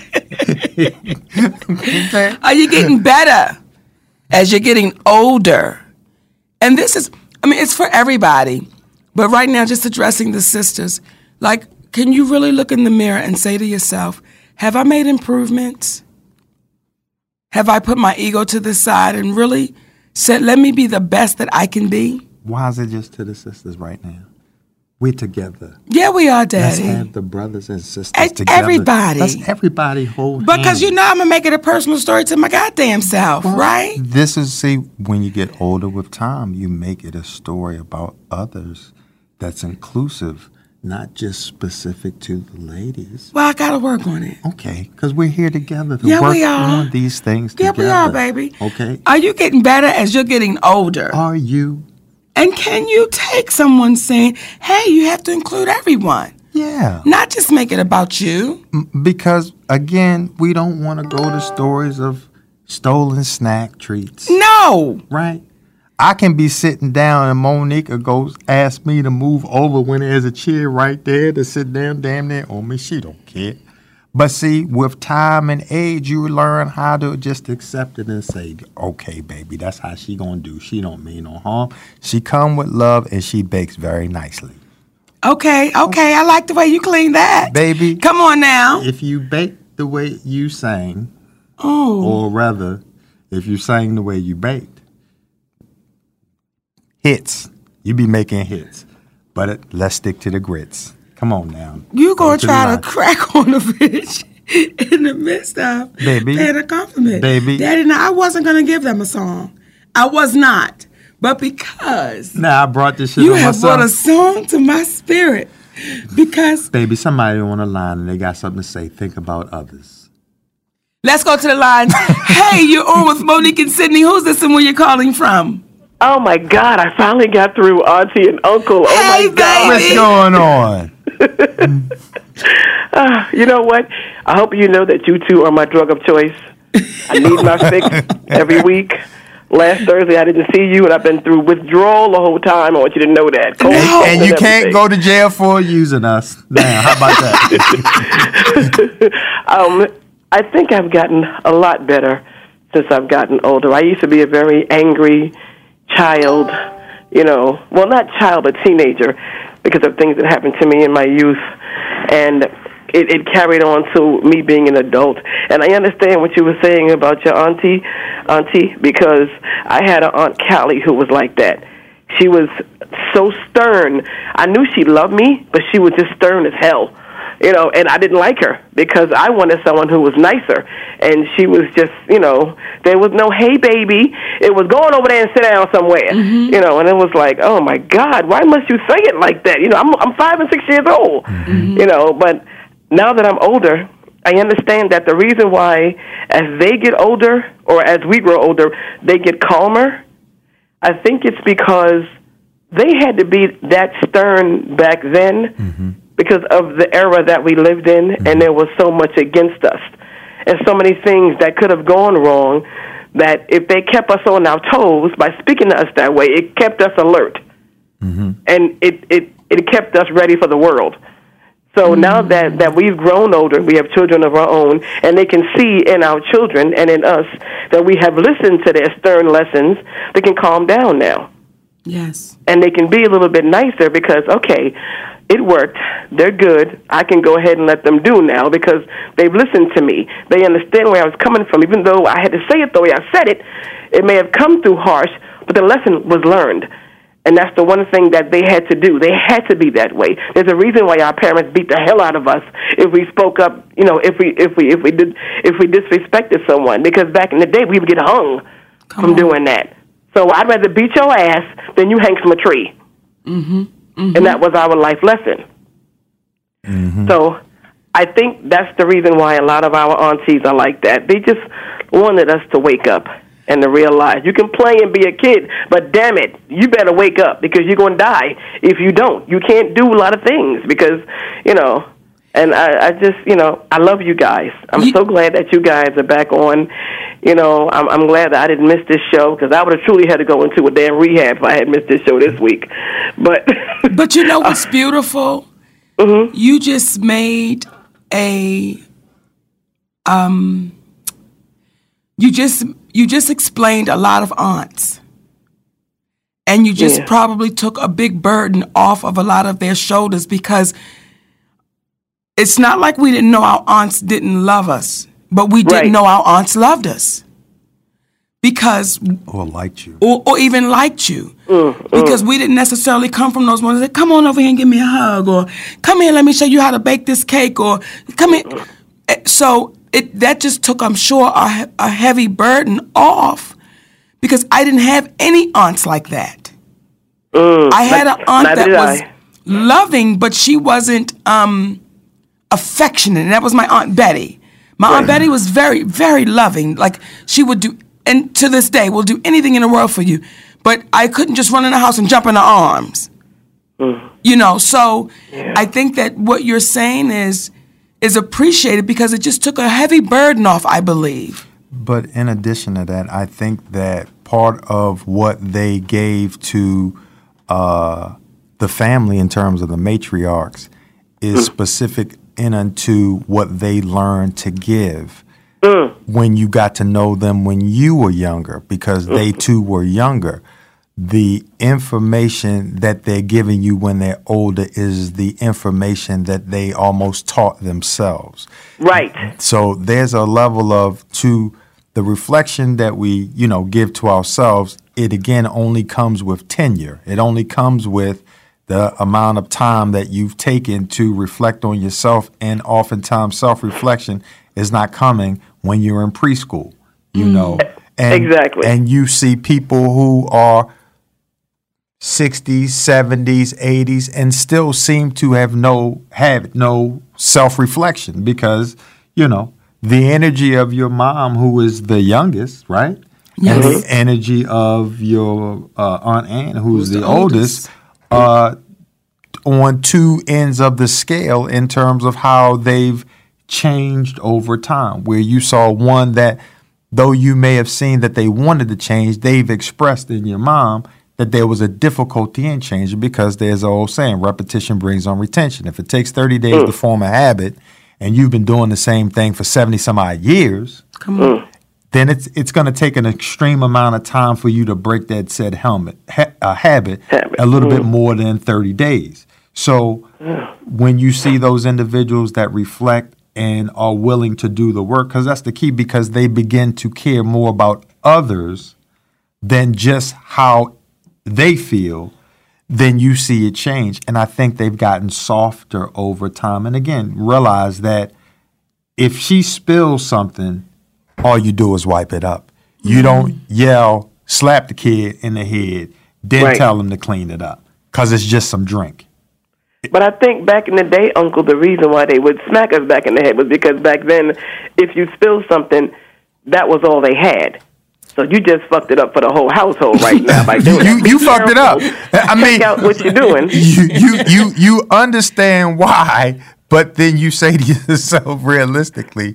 S2: Okay. Are you getting better as you're getting older? And this is, it's for everybody. But right now, just addressing the sisters, like, can you really look in the mirror and say to yourself, have I made improvements? Have I put my ego to the side and really said, let me be the best that I can be?
S4: Why is it just to the sisters right now? We're together.
S2: Yeah, we are, Daddy.
S4: Let's have the brothers and sisters together.
S2: Everybody.
S4: Let's everybody hold
S2: Because
S4: hands.
S2: I'm going to make it a personal story to my goddamn self, right?
S4: This is, see, when you get older with time, you make it a story about others that's inclusive, not just specific to the ladies.
S2: Well, I got to work on it.
S4: Okay, because we're here together to
S2: Yeah,
S4: work
S2: we are.
S4: on these things together.
S2: Yeah, we are, baby.
S4: Okay.
S2: Are you getting better as you're getting older?
S4: Are you?
S2: And can you take someone saying, hey, you have to include everyone?
S4: Yeah.
S2: Not just make it about you.
S4: Because, again, we don't want to go to stories of stolen snack treats.
S2: No.
S4: Right? I can be sitting down and Monica goes ask me to move over when there's a chair right there to sit down damn near on me. She don't care. But see, with time and age, you learn how to just accept it and say, okay, baby, that's how she gonna do. She don't mean no harm. She come with love and she bakes very nicely.
S2: Okay, I like the way you clean that.
S4: Baby.
S2: Come on now.
S4: If you bake the way you sang,
S2: Oh.
S4: or rather, if you sang the way you baked, hits. You be making hits. But let's stick to the grits. Come on now.
S2: You gonna try to crack on a bitch in the midst of
S4: Baby.
S2: paying a compliment.
S4: Baby.
S2: Daddy, now I wasn't gonna give them a song. I was not. But because
S4: I brought this shit
S2: you
S4: on
S2: have
S4: myself.
S2: brought a song to my spirit. Because
S4: Baby, somebody on the line and they got something to say. Think about others.
S2: let's go to the lines. Hey, you're on with Monique and Sydney. Who's this and where you're calling from?
S10: Oh, my God. I finally got through Auntie and Uncle.
S2: Hey,
S10: my God.
S4: What's going on?
S10: You know what? I hope you know that you two are my drug of choice. I need my fix every week. Last Thursday, I didn't see you, and I've been through withdrawal the whole time. I want you to know that. Cold
S4: And you
S10: and
S4: can't
S10: everything.
S4: go to jail for using us. Now, how about that?
S10: I think I've gotten a lot better since I've gotten older. I used to be a very angry child, well, not child, but teenager, because of things that happened to me in my youth. And it carried on to me being an adult. And I understand what you were saying about your auntie, because I had an Aunt Callie who was like that. She was so stern. I knew she loved me, but she was just stern as hell. you know, and I didn't like her because I wanted someone who was nicer. And she was just, you know, there was no, hey, baby. It was going over there and sit down somewhere, you know, and it was like, oh, my God, why must you say it like that? You know, I'm 5 and 6 years old, you know, but now that I'm older, I understand that the reason why as they get older or as we grow older, they get calmer, I think it's because they had to be that stern back then because of the era that we lived in, and there was so much against us and so many things that could have gone wrong that if they kept us on our toes by speaking to us that way, it kept us alert, and it kept us ready for the world. So now that we've grown older, we have children of our own, and they can see in our children and in us that we have listened to their stern lessons, they can calm down now.
S2: Yes.
S10: And they can be a little bit nicer because, okay, it worked. They're good. I can go ahead and let them do now because they've listened to me. They understand where I was coming from. Even though I had to say it the way I said it, it may have come through harsh, but the lesson was learned. And that's the one thing that they had to do. They had to be that way. There's a reason why our parents beat the hell out of us if we spoke up, you know, if we disrespected someone. Because back in the day, we would get hung from doing that. So I'd rather beat your ass than you hang from a tree. And that was our life lesson. So I think that's the reason why a lot of our aunties are like that. They just wanted us to wake up and to realize you can play and be a kid, but damn it, you better wake up because you're going to die if you don't. You can't do a lot of things because, you know, and I just, you know, I love you guys. I'm so glad that you guys are back on. You know, I'm glad that I didn't miss this show because I would have truly had to go into a damn rehab if I had missed this show this week. But
S2: you know what's beautiful? You just made a you just explained a lot of aunts. And you just probably took a big burden off of a lot of their shoulders because it's not like we didn't know our aunts didn't love us, but we didn't know our aunts loved us. Because
S4: or liked you.
S2: Or even liked you. Because we didn't necessarily come from those ones that come on over here and give me a hug, or come here, let me show you how to bake this cake, or come here. So that just took, I'm sure, a heavy burden off because I didn't have any aunts like that. I had an aunt that was loving, but she wasn't affectionate, and that was my Aunt Betty. My Aunt Betty was very, very loving. Like, she would do, and to this day, will do anything in the world for you. But I couldn't just run in the house and jump in her arms. You know, so I think that what you're saying is appreciated because it just took a heavy burden off, I believe.
S4: But in addition to that, I think that part of what they gave to the family in terms of the matriarchs is specific in unto what they learned to give when you got to know them when you were younger, because they too were younger. The information that they're giving you when they're older is the information that they almost taught themselves.
S10: Right.
S4: So there's a level of, to the reflection that we, you know, give to ourselves, it again only comes with tenure. It only comes with the amount of time that you've taken to reflect on yourself, and oftentimes self-reflection is not coming when you're in preschool, you know. And,
S10: exactly.
S4: And you see people who are 60s, 70s, 80s, and still seem to have no self-reflection because, you know, the energy of your mom, who is the youngest, right? Yes. And the energy of your Aunt Ann, who's the oldest, on two ends of the scale in terms of how they've changed over time, where you saw one that, though you may have seen that they wanted to change, they've expressed in your mom that there was a difficulty in changing because there's an old saying, repetition brings on retention. If it takes 30 days to form a habit and you've been doing the same thing for 70 some odd years, then it's going to take an extreme amount of time for you to break that said habit a little bit more than 30 days. So when you see those individuals that reflect and are willing to do the work, because that's the key, because they begin to care more about others than just how they feel, then you see it change. And I think they've gotten softer over time. And again, realize that if she spills something, all you do is wipe it up. You don't yell, slap the kid in the head, then tell them to clean it up, because it's just some drink.
S10: But I think back in the day, Uncle, the reason why they would smack us back in the head was because back then, if you spilled something, that was all they had. So you just fucked it up for the whole household right now by doing it.
S4: You fucked it up. I mean,
S10: check out what you're doing.
S4: You understand why, but then you say to yourself realistically,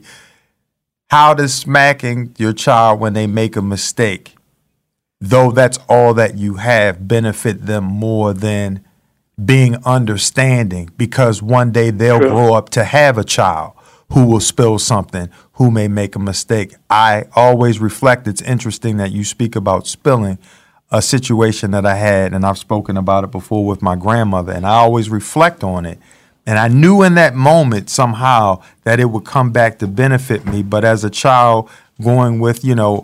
S4: how does smacking your child when they make a mistake, though that's all that you have, benefit them more than being understanding? Because one day they'll grow up to have a child who will spill something, who may make a mistake. I always reflect. It's interesting that you speak about spilling, a situation that I had, and I've spoken about it before with my grandmother, and I always reflect on it. And I knew in that moment somehow that it would come back to benefit me. But as a child going with,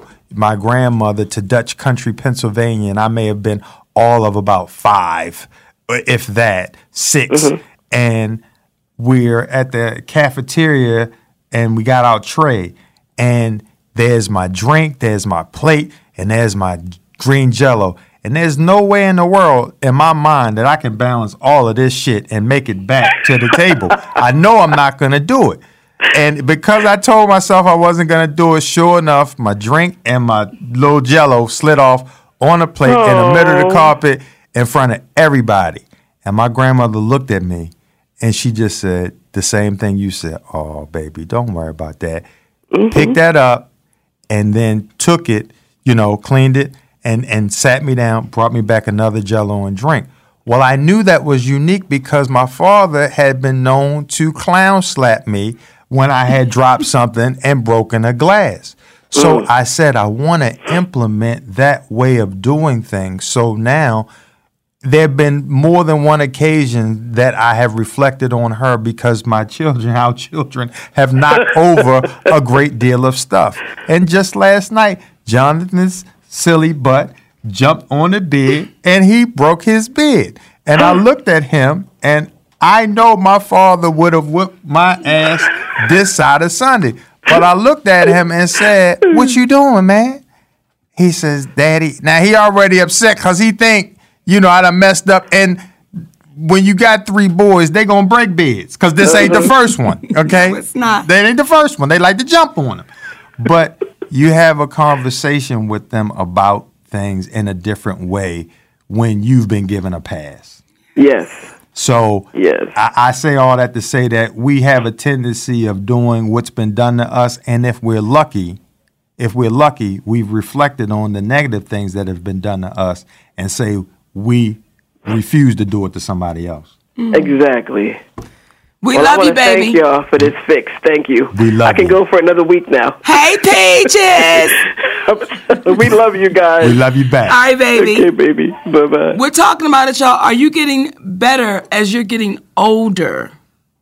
S4: my grandmother to Dutch Country, Pennsylvania, and I may have been all of about 5, if that, 6. And we're at the cafeteria and we got our tray. And there's my drink, there's my plate, and there's my green Jell-O. And there's no way in the world in my mind that I can balance all of this shit and make it back to the table. I know I'm not going to do it. And because I told myself I wasn't going to do it, sure enough, my drink and my little Jell-O slid off on a plate in the middle of the carpet in front of everybody. And my grandmother looked at me and she just said the same thing you said. Oh, baby, don't worry about that. Picked that up and then took it, cleaned it, and sat me down, brought me back another Jell-O and drink. Well, I knew that was unique because my father had been known to clown slap me when I had dropped something and broken a glass. So I said, I want to implement that way of doing things. So now there have been more than one occasion that I have reflected on her because our children have knocked over a great deal of stuff. And just last night, Jonathan's silly butt jumped on the bed and he broke his bed. And I looked at him and I know my father would have whooped my ass this side of Sunday. But I looked at him and said, what you doing, man? He says, Daddy. Now he already upset because he think, I done messed up. And when you got 3 boys, they going to break beds because this ain't the first one, okay?
S2: No, it's not.
S4: That ain't the first one. They like to jump on them. But you have a conversation with them about things in a different way when you've been given a pass.
S10: Yes.
S4: So
S10: yes.
S4: I say all that to say that we have a tendency of doing what's been done to us, and if we're lucky, we've reflected on the negative things that have been done to us and say we refuse to do it to somebody else.
S10: Exactly.
S2: We love you, baby.
S10: Thank y'all for this fix. Thank you.
S4: We love you.
S10: I can go for another week now.
S2: Hey, Peaches.
S10: We love you guys.
S4: We love you back.
S2: All right, baby.
S10: Okay, baby. Bye-bye.
S2: We're talking about it, y'all. Are you getting better as you're getting older?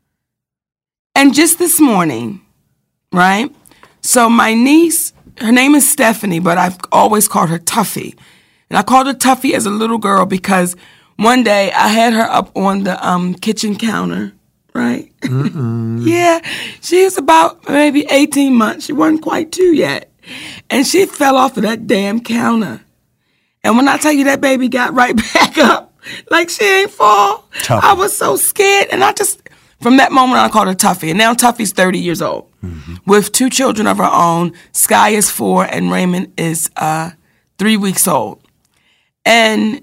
S2: And just this morning, right? So my niece, her name is Stephanie, but I've always called her Tuffy. And I called her Tuffy as a little girl because one day I had her up on the kitchen counter, right? Yeah, she was about maybe 18 months. She wasn't quite 2 yet. And she fell off of that damn counter. And when I tell you that baby got right back up, like she ain't fall,
S4: Tuffy.
S2: I was so scared. And from that moment on, I called her Tuffy. And now Tuffy's 30 years old with 2 children of her own. Sky is 4 and Raymond is 3 weeks old. And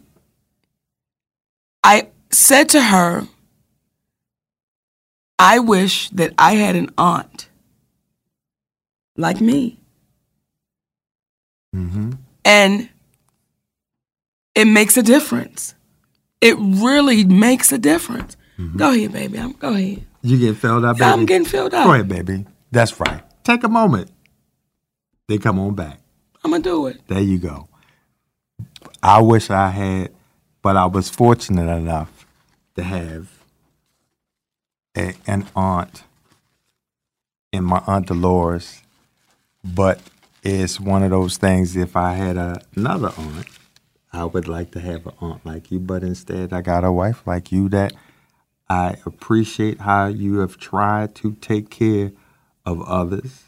S2: I said to her, I wish that I had an aunt like me. And it makes a difference. It really makes a difference. Go ahead, baby. Go ahead.
S4: You getting filled up, baby?
S2: I'm getting filled up.
S4: Go ahead, baby. That's right. Take a moment. Then come on back.
S2: I'm going to do it.
S4: There you go. I wish I had, but I was fortunate enough to have an aunt and my Aunt Dolores. But it's one of those things, if I had another aunt, I would like to have an aunt like you, but instead I got a wife like you that I appreciate how you have tried to take care of others.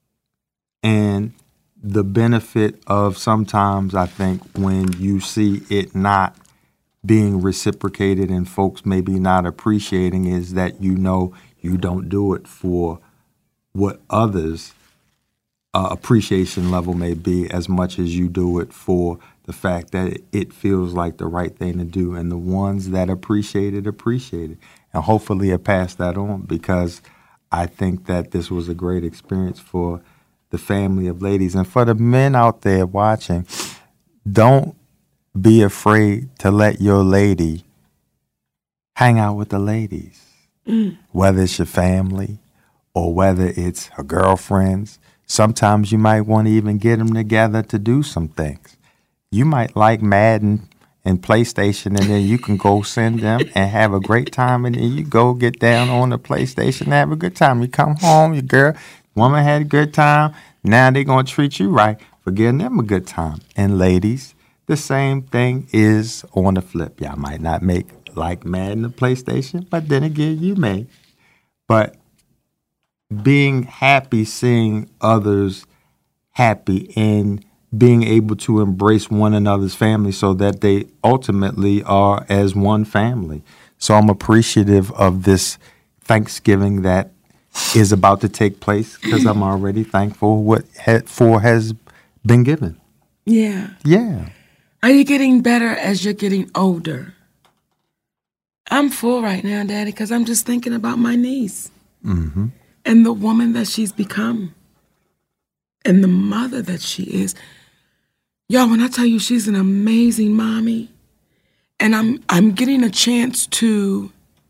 S4: And the benefit of sometimes, I think, when you see it not being reciprocated and folks maybe not appreciating is that you know you don't do it for what others' appreciation level may be as much as you do it for the fact that it feels like the right thing to do. And the ones that appreciate it. And hopefully it pass that on, because I think that this was a great experience for the family of ladies. And for the men out there watching, don't be afraid to let your lady hang out with the ladies, whether it's your family or whether it's her girlfriends. Sometimes you might want to even get them together to do some things. You might like Madden and PlayStation, and then you can go send them and have a great time, and then you go get down on the PlayStation and have a good time. You come home, your woman had a good time. Now they're going to treat you right for giving them a good time. And ladies, the same thing is on the flip. Y'all might not make like Madden or PlayStation, but then again, you may. But being happy, seeing others happy, and being able to embrace one another's family so that they ultimately are as one family. So I'm appreciative of this Thanksgiving that is about to take place, because I'm already thankful what has been given.
S2: Yeah.
S4: Yeah.
S2: Are you getting better as you're getting older? I'm full right now, Daddy, because I'm just thinking about my niece and the woman that she's become and the mother that she is. Y'all, when I tell you she's an amazing mommy, and I'm getting a chance to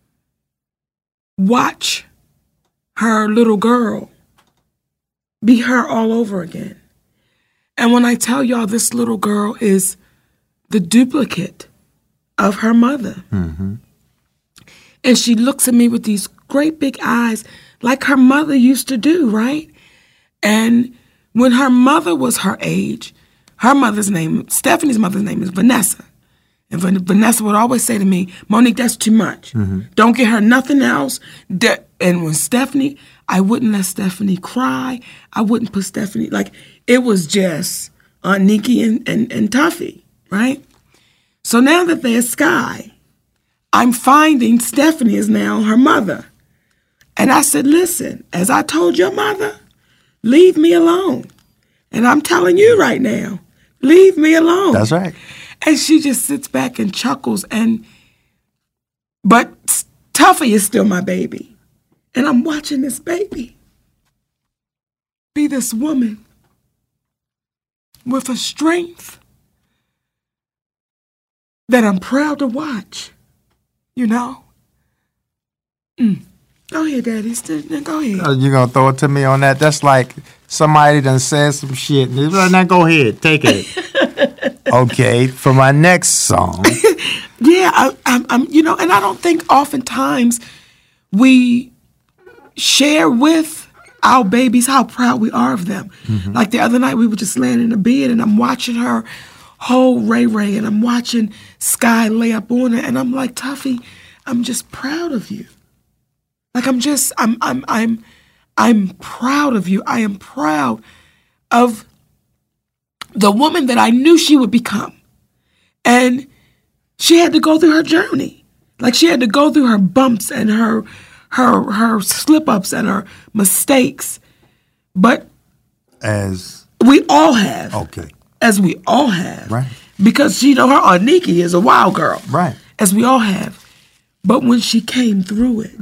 S2: watch her little girl be her all over again. And when I tell y'all this little girl is the duplicate of her mother. And she looks at me with these great big eyes like her mother used to do, right? And when her mother was her age, Stephanie's mother's name is Vanessa. And Vanessa would always say to me, Monique, that's too much. Don't get her nothing else. And when Stephanie, I wouldn't let Stephanie cry. I wouldn't put Stephanie, it was just Aunt Nikki and Tuffy, right? So now that there's Sky, I'm finding Stephanie is now her mother. And I said, listen, as I told your mother, leave me alone. And I'm telling you right now, leave me alone.
S4: That's right.
S2: And she just sits back and chuckles. But Tuffy is still my baby. And I'm watching this baby be this woman with a strength that I'm proud to watch, you know? Go ahead, Daddy. Go ahead.
S4: You going to throw it to me on that? That's like somebody done said some shit. Now go ahead. Take it. Okay, for my next song.
S2: Yeah, I'm and I don't think oftentimes we share with our babies how proud we are of them. Like the other night, we were just laying in the bed, and I'm watching her hold Ray Ray, and I'm watching Sky lay up on her, and I'm like, Tuffy, I'm just proud of you. Like I'm proud of you. I am proud of the woman that I knew she would become. And she had to go through her journey. Like she had to go through her bumps and her slip-ups and her mistakes. But
S4: as
S2: we all have.
S4: Okay.
S2: As we all have.
S4: Right.
S2: Because her Aunt Nikki is a wild girl.
S4: Right.
S2: As we all have. But when she came through it,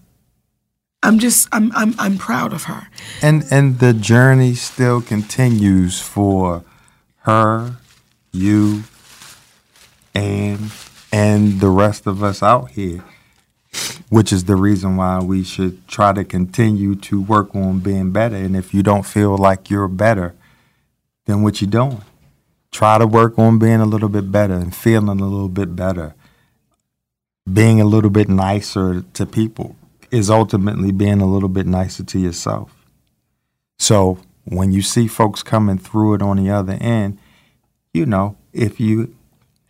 S2: I'm proud of her.
S4: And the journey still continues for her, you, and the rest of us out here, which is the reason why we should try to continue to work on being better. And if you don't feel like you're better, then what you doing? Try to work on being a little bit better and feeling a little bit better. Being a little bit nicer to people is ultimately being a little bit nicer to yourself. So when you see folks coming through it on the other end, if you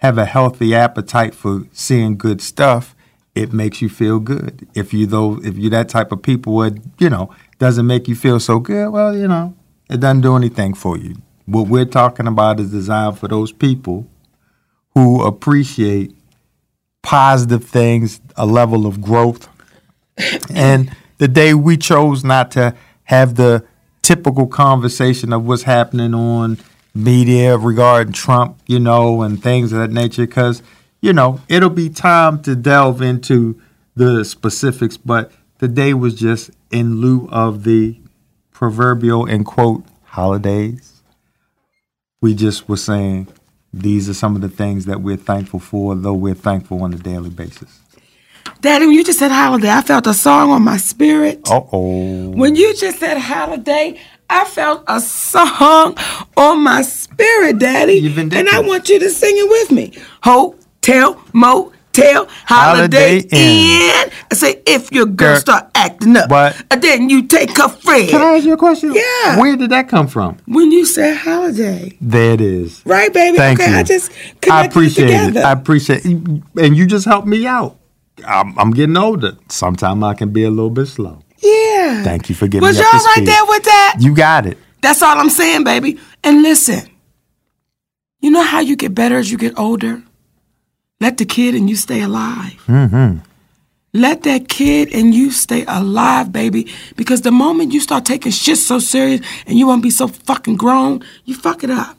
S4: have a healthy appetite for seeing good stuff, it makes you feel good. If you're that type of people where, doesn't make you feel so good, well, it doesn't do anything for you. What we're talking about is designed for those people who appreciate positive things, a level of growth. And the day we chose not to have the typical conversation of what's happening on media regarding Trump, and things of that nature, because, it'll be time to delve into the specifics, but the day was just in lieu of the proverbial, in quote, holidays. We just were saying these are some of the things that we're thankful for, though we're thankful on a daily basis.
S2: Daddy, when you just said holiday, I felt a song on my spirit.
S4: Uh-oh.
S2: When you just said holiday, I felt a song on my spirit, Daddy.
S4: You've been
S2: and I want you to sing it with me. Hotel, motel, holiday inn. I say, if your girl start acting up, then you take her friend.
S4: Can I ask you a question?
S2: Yeah.
S4: Where did that come from?
S2: When you said holiday.
S4: There it is.
S2: Right, baby?
S4: Thank you.
S2: I just connected
S4: I appreciate
S2: it together.
S4: I appreciate it. And you just helped me out. I'm getting older. Sometimes I can be a little bit slow.
S2: Yeah.
S4: Thank you for giving me
S2: Was
S4: up
S2: y'all
S4: to
S2: right
S4: speed.
S2: there with that?
S4: You got it.
S2: That's all I'm saying, baby. And listen, you know how you get better as you get older? Let the kid and you stay alive.
S4: Mm-hmm.
S2: Let that kid and you stay alive, baby. Because the moment you start taking shit so serious and you want to be so fucking grown, you fuck it up.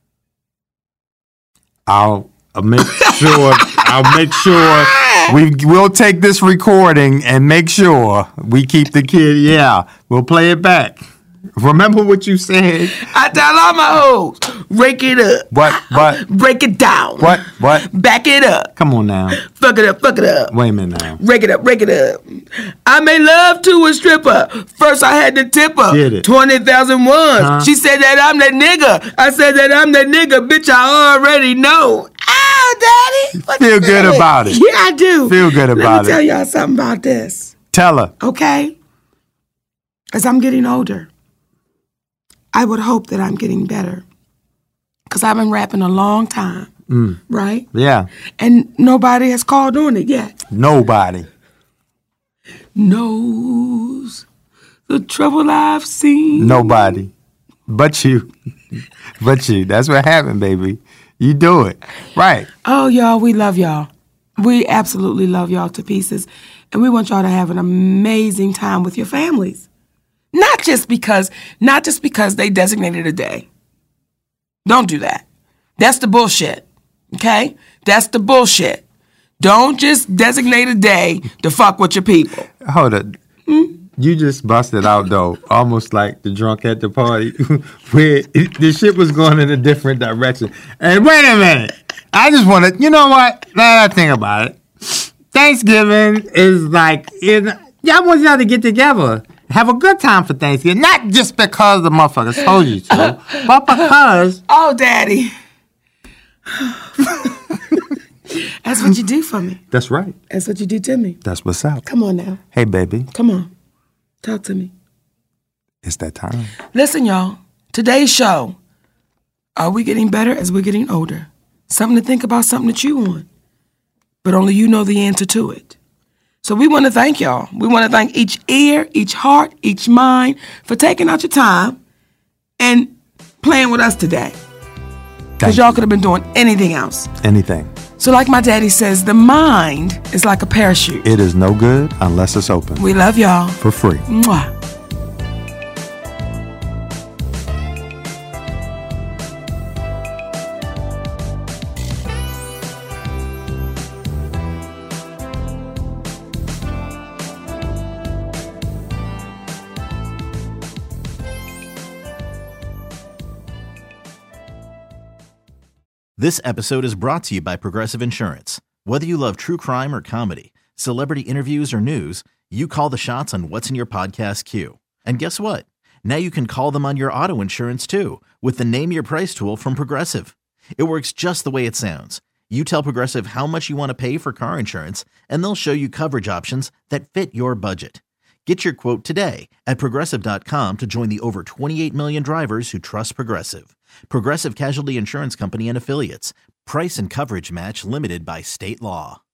S4: I'll make sure we'll take this recording and make sure we keep the kid. Yeah, we'll play it back. Remember what you said.
S2: I tell all my hoes, rake it up.
S4: What?
S2: Break it down.
S4: What?
S2: Back it up.
S4: Come on now.
S2: Fuck it up.
S4: Wait a minute now.
S2: Rake it up. I made love to a stripper. First I had to tip her.
S4: Get it.
S2: 20,000 ones. She said that I'm that nigga. I said that I'm that nigga. Bitch, I already know. Ow, Daddy.
S4: Feel good about it.
S2: Yeah, I do.
S4: Feel good about
S2: Let me tell y'all something about this.
S4: Tell her.
S2: Okay? As I'm getting older, I would hope that I'm getting better. Because I've been rapping a long time, right?
S4: Yeah.
S2: And nobody has called on it yet.
S4: Nobody
S2: knows the trouble I've seen.
S4: Nobody. But you. That's what happened, baby. You do it. Right.
S2: Oh, y'all, we love y'all. We absolutely love y'all to pieces. And we want y'all to have an amazing time with your families. Not just because they designated a day. Don't do that. That's the bullshit. Okay? That's the bullshit. Don't just designate a day to fuck with your people.
S4: Hold up. You just busted out, though, almost like the drunk at the party, where the shit was going in a different direction. And wait a minute. I just want to, you know what? Now that I think about it, Thanksgiving is like, y'all want y'all to get together. Have a good time for Thanksgiving. Not just because the motherfuckers told you to, but because...
S2: Oh, Daddy. That's what you do for me.
S4: That's right.
S2: That's what you do to me.
S4: That's what's up.
S2: Come on now.
S4: Hey, baby.
S2: Come on. Talk to me.
S4: It's that time.
S2: Listen, y'all. Today's show, are we getting better as we're getting older? Something to think about, something to chew on. But only you know the answer to it. So we want to thank y'all. We want to thank each ear, each heart, each mind for taking out your time and playing with us today. Because y'all could have been doing anything else.
S4: Anything.
S2: So like my daddy says, the mind is like a parachute.
S4: It is no good unless it's open.
S2: We love y'all.
S4: For free.
S2: Mwah.
S11: This episode is brought to you by Progressive Insurance. Whether you love true crime or comedy, celebrity interviews or news, you call the shots on what's in your podcast queue. And guess what? Now you can call them on your auto insurance too with the Name Your Price tool from Progressive. It works just the way it sounds. You tell Progressive how much you want to pay for car insurance, and they'll show you coverage options that fit your budget. Get your quote today at Progressive.com to join the over 28 million drivers who trust Progressive. Progressive Casualty Insurance Company and Affiliates. Price and coverage match limited by state law.